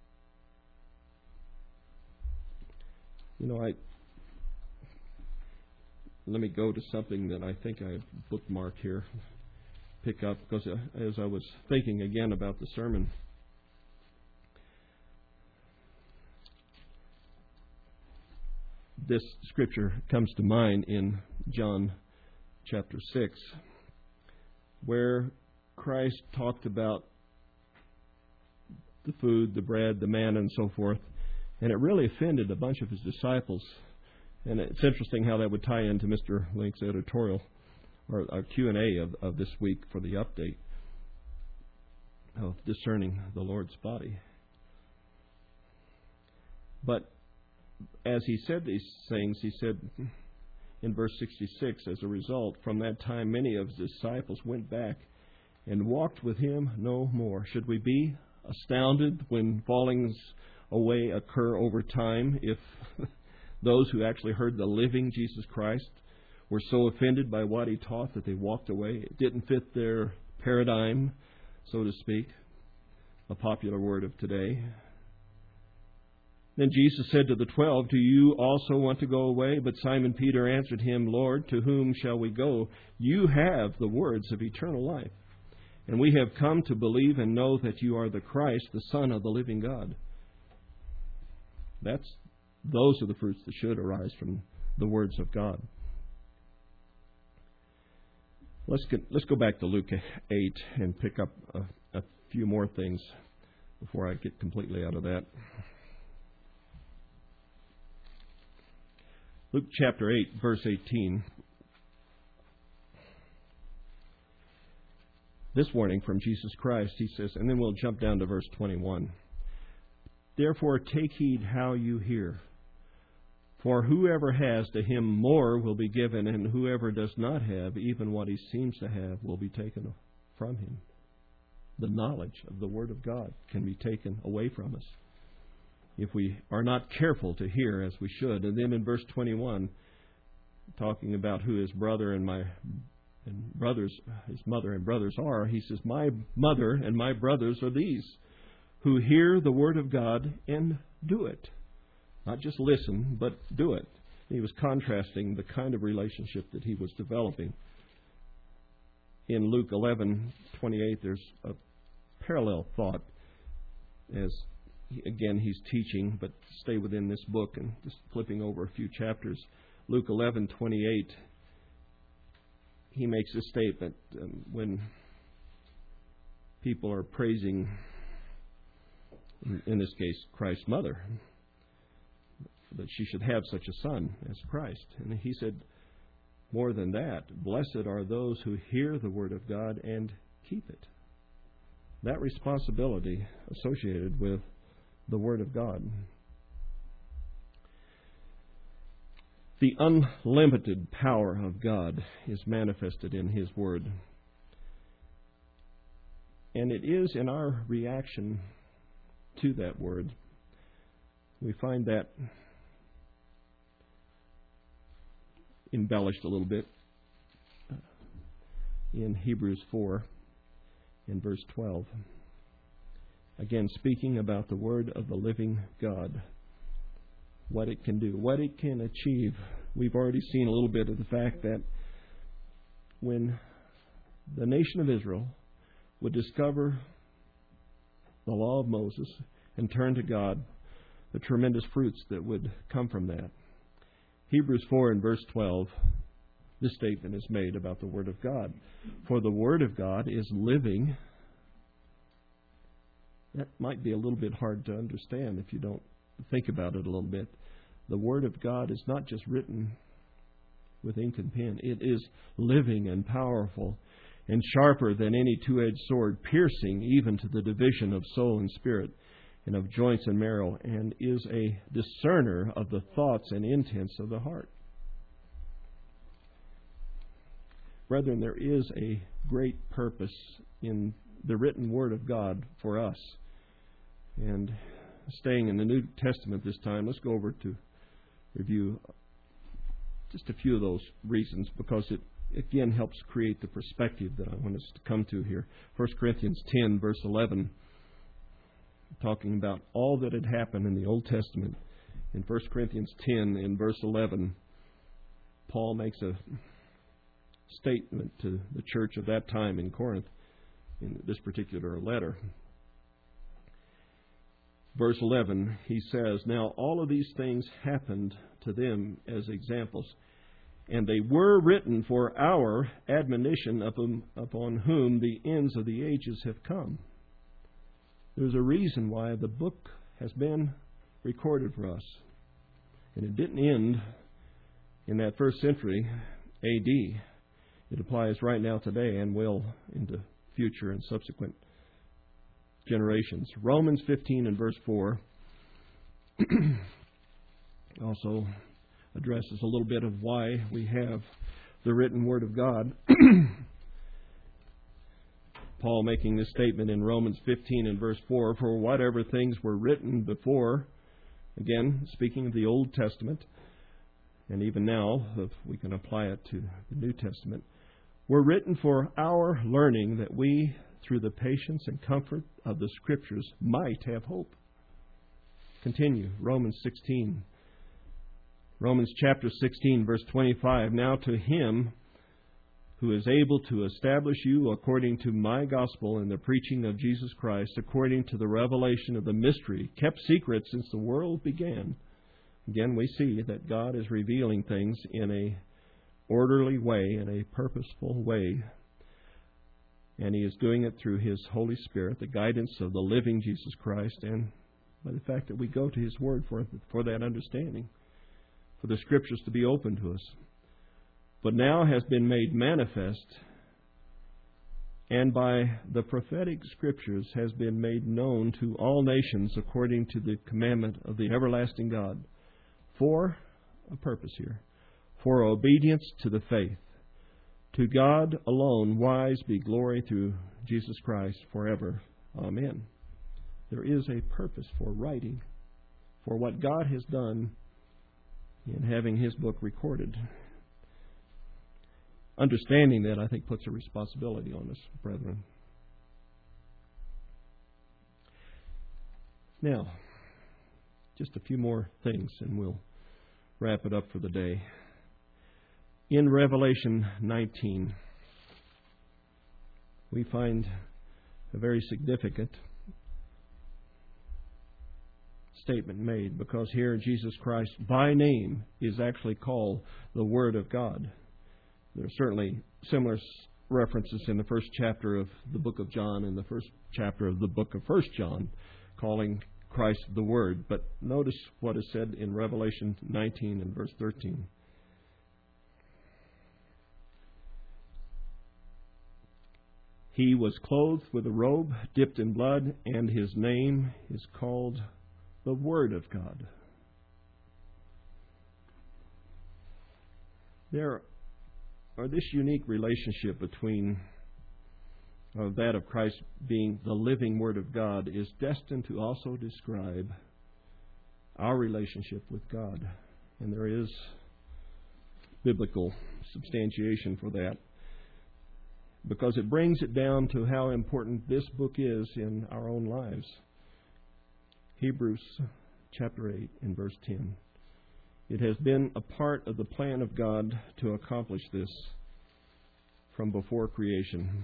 Let me go to something that I think I've bookmarked here. Pick up, because as I was thinking again about the sermon, this scripture comes to mind in John chapter 6, where Christ talked about the food, the bread, the manna, and so forth, and it really offended a bunch of his disciples. And it's interesting how that would tie into Mr. Link's editorial, or our Q&A of this week for the update of discerning the Lord's body. But as he said these things, he said in verse 66, as a result, from that time many of his disciples went back and walked with him no more. Should we be astounded when fallings away occur over time if those who actually heard the living Jesus Christ were so offended by what he taught that they walked away? It didn't fit their paradigm, so to speak, a popular word of today. Then Jesus said to the 12, "Do you also want to go away?" But Simon Peter answered him, "Lord, to whom shall we go? You have the words of eternal life. And we have come to believe and know that you are the Christ, the Son of the living God." Those are the fruits that should arise from the words of God. Let's go back to Luke 8 and pick up a few more things before I get completely out of that. Luke chapter 8, verse 18. This warning from Jesus Christ, he says, and then we'll jump down to verse 21. "Therefore take heed how you hear. For whoever has, to him more will be given, and whoever does not have, even what he seems to have, will be taken from him." The knowledge of the Word of God can be taken away from us if we are not careful to hear as we should. And then in verse 21, talking about who his brother and his mother and brothers are, he says, "My mother and my brothers are these, who hear the Word of God and do it." Not just listen, but do it. He was contrasting the kind of relationship that he was developing. In Luke 11:28, there's a parallel thought as, again, he's teaching, but stay within this book and just flipping over a few chapters. Luke 11:28, he makes a statement when people are praising, in this case, Christ's mother, that she should have such a son as Christ. And he said, more than that, "Blessed are those who hear the Word of God and keep it." That responsibility associated with the Word of God. The unlimited power of God is manifested in His Word. And it is in our reaction to that Word. We find that embellished a little bit in Hebrews 4 in verse 12. Again, speaking about the Word of the living God, what it can do, what it can achieve. We've already seen a little bit of the fact that when the nation of Israel would discover the law of Moses and turn to God, the tremendous fruits that would come from that. Hebrews 4 and verse 12 this statement is made about the Word of God. For the Word of God is living. That might be a little bit hard to understand if you don't think about it a little bit. The Word of God is not just written with ink and pen. It is living and powerful and sharper than any two-edged sword, piercing even to the division of soul and spirit and of joints and marrow, and is a discerner of the thoughts and intents of the heart. Brethren, there is a great purpose in the written Word of God for us. And staying in the New Testament this time, let's go over to review just a few of those reasons, because it again helps create the perspective that I want us to come to here. 1 Corinthians 10, verse 11, talking about all that had happened in the Old Testament. In 1 Corinthians 10, in verse 11, Paul makes a statement to the church of that time in Corinth in this particular letter. Verse 11, he says, "Now all of these things happened to them as examples, and they were written for our admonition upon whom the ends of the ages have come." There's a reason why the book has been recorded for us. And it didn't end in that first century A.D. It applies right now today and will into future and subsequent generations. Romans 15 and verse 4 also addresses a little bit of why we have the written Word of God. Paul making this statement in Romans 15 and verse 4, "For whatever things were written before," again, speaking of the Old Testament, and even now, if we can apply it to the New Testament, "were written for our learning, that we, through the patience and comfort of the Scriptures, might have hope." Continue, Romans 16. Romans chapter 16, verse 25, "Now to Him who is able to establish you according to my gospel and the preaching of Jesus Christ, according to the revelation of the mystery, kept secret since the world began." Again, we see that God is revealing things in a orderly way, in a purposeful way. And He is doing it through His Holy Spirit, the guidance of the living Jesus Christ, and by the fact that we go to His Word for that understanding, for the Scriptures to be open to us. "But now has been made manifest, and by the prophetic Scriptures has been made known to all nations according to the commandment of the everlasting God." For a purpose here. "For obedience to the faith. To God alone wise be glory through Jesus Christ forever. Amen." There is a purpose for writing, for what God has done in having His book recorded. Understanding that, I think, puts a responsibility on us, brethren. Now, just a few more things, and we'll wrap it up for the day. In Revelation 19, we find a very significant statement made, because here Jesus Christ, by name, is actually called the Word of God. There are certainly similar references in the first chapter of the book of John and the first chapter of the book of 1 John, calling Christ the Word. But notice what is said in Revelation 19 and verse 13. "He was clothed with a robe dipped in blood, and His name is called the Word of God." There are this unique relationship between that of Christ being the living Word of God is destined to also describe our relationship with God. And there is biblical substantiation for that, because it brings it down to how important this book is in our own lives. Hebrews chapter 8 and verse 10. "It has been a part of the plan of God to accomplish this from before creation."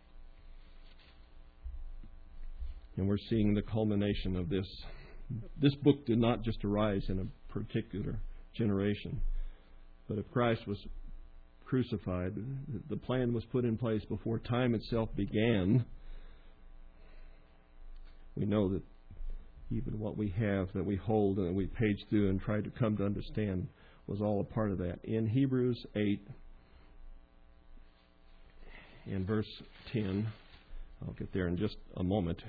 And we're seeing the culmination of this. This book did not just arise in a particular generation, but if Christ was crucified. The plan was put in place before time itself began. We know that even what we have, that we hold, and that we page through and try to come to understand was all a part of that. In Hebrews 8, in verse 10, I'll get there in just a moment.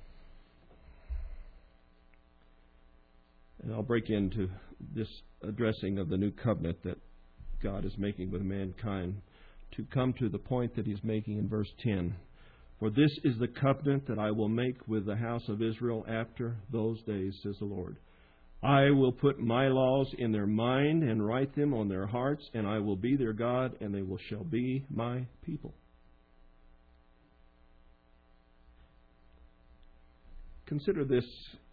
And I'll break into this addressing of the new covenant that God is making with mankind to come to the point that He's making in verse 10. For this is the covenant that I will make with the house of Israel after those days, says the Lord. I will put my laws in their mind and write them on their hearts, and I will be their God, and they shall be my people. Consider this,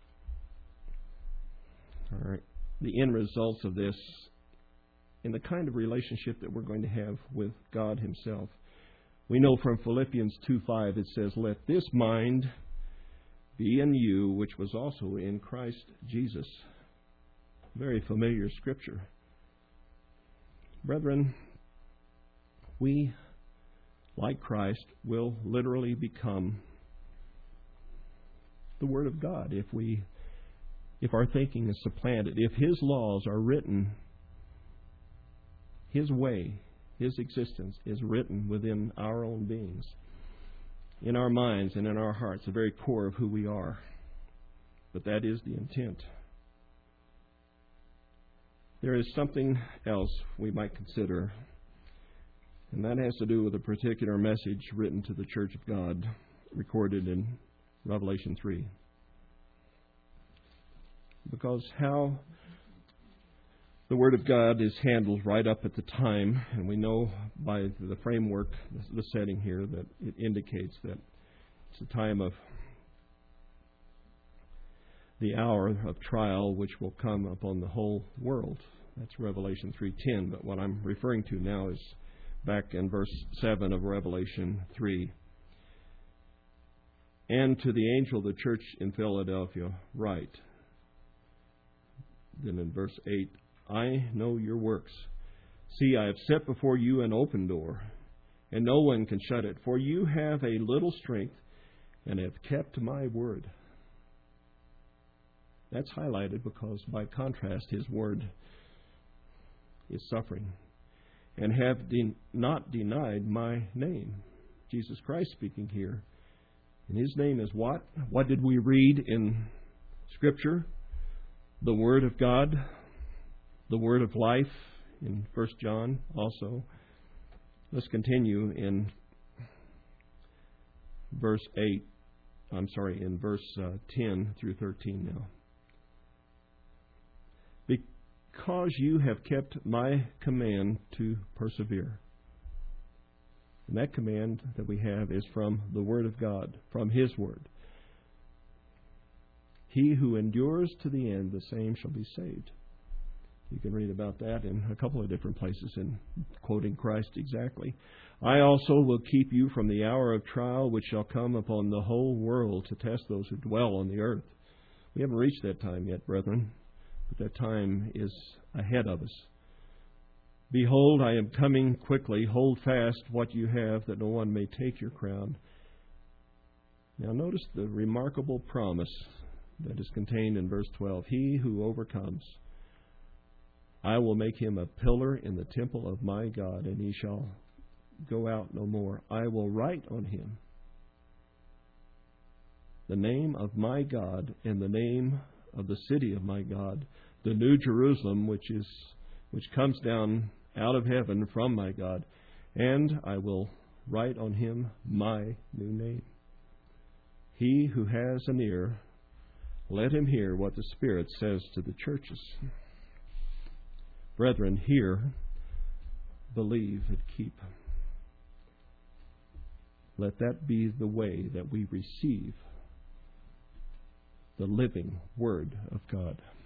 all right, the end results of this in the kind of relationship that we're going to have with God Himself. We know from Philippians 2:5 it says, "Let this mind be in you, which was also in Christ Jesus." Very familiar scripture. Brethren, we, like Christ, will literally become the Word of God if our thinking is supplanted. If His laws are written, His way, His existence is written within our own beings, in our minds and in our hearts, the very core of who we are. But that is the intent. There is something else we might consider, and that has to do with a particular message written to the Church of God, recorded in Revelation 3. Because how the Word of God is handled right up at the time, and we know by the framework, the setting here, that it indicates that it's a time of the hour of trial which will come upon the whole world. That's Revelation 3:10. But what I'm referring to now is back in verse 7 of Revelation 3. "And to the angel of the church in Philadelphia write." Then in verse 8, "I know your works. See, I have set before you an open door, and no one can shut it. For you have a little strength, and have kept my word." That's highlighted because, by contrast, His word is suffering. "And have not denied my name." Jesus Christ speaking here. And His name is what? What did we read in Scripture? The Word of God. The Word of life in 1 John also. Let's continue in verse 8. In verse 10 through 13 now. "Because you have kept my command to persevere." And that command that we have is from the Word of God, from His Word. "He who endures to the end, the same shall be saved." You can read about that in a couple of different places in quoting Christ exactly. "I also will keep you from the hour of trial which shall come upon the whole world to test those who dwell on the earth." We haven't reached that time yet, brethren, but that time is ahead of us. "Behold, I am coming quickly. Hold fast what you have, that no one may take your crown." Now notice the remarkable promise that is contained in verse 12. "He who overcomes, I will make him a pillar in the temple of my God, and he shall go out no more. I will write on him the name of my God and the name of the city of my God, the New Jerusalem, which comes down out of heaven from my God, and I will write on him my new name. He who has an ear, let him hear what the Spirit says to the churches." Brethren, hear, believe, and keep. Let that be the way that we receive the living Word of God.